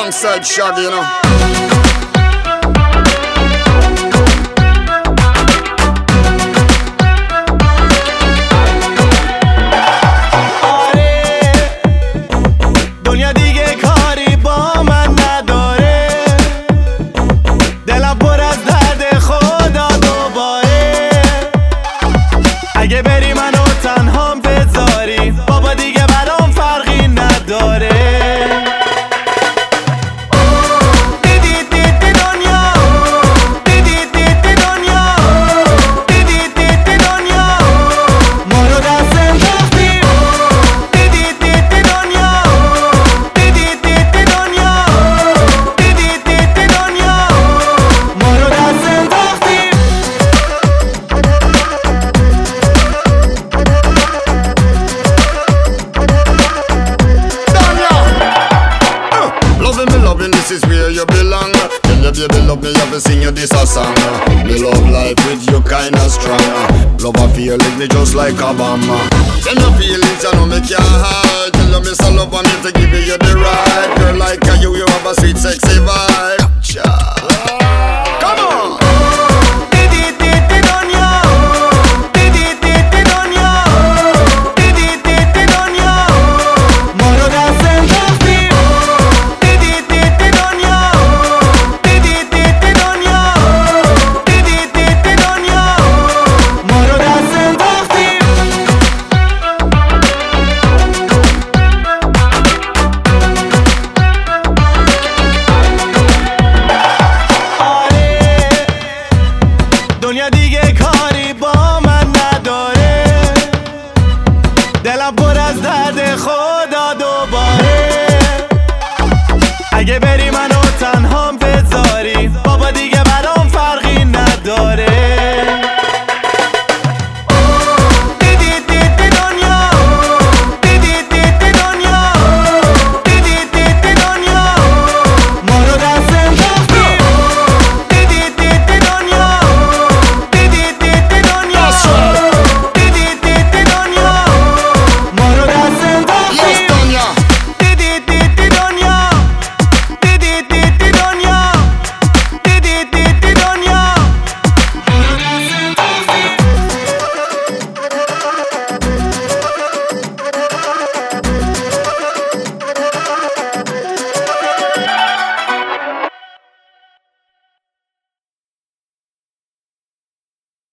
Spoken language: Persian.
alongside Shaggy, you know. اگه بری منو تنهام بذاری بابا دیگه برام فرقی نداره This is where you belong. Tell your baby love me, have to sing you this a song. Me love life with you kinda strong. Love a feeling me just like a bomb. Tell your feelings, you know me can't hide. Tell you me so love me to give you the right. Girl like you have a sweet sexy vibe. Come on. دنیا دیگه کاری با من نداره دلم پر از درد خدا دوباره اگه بری منو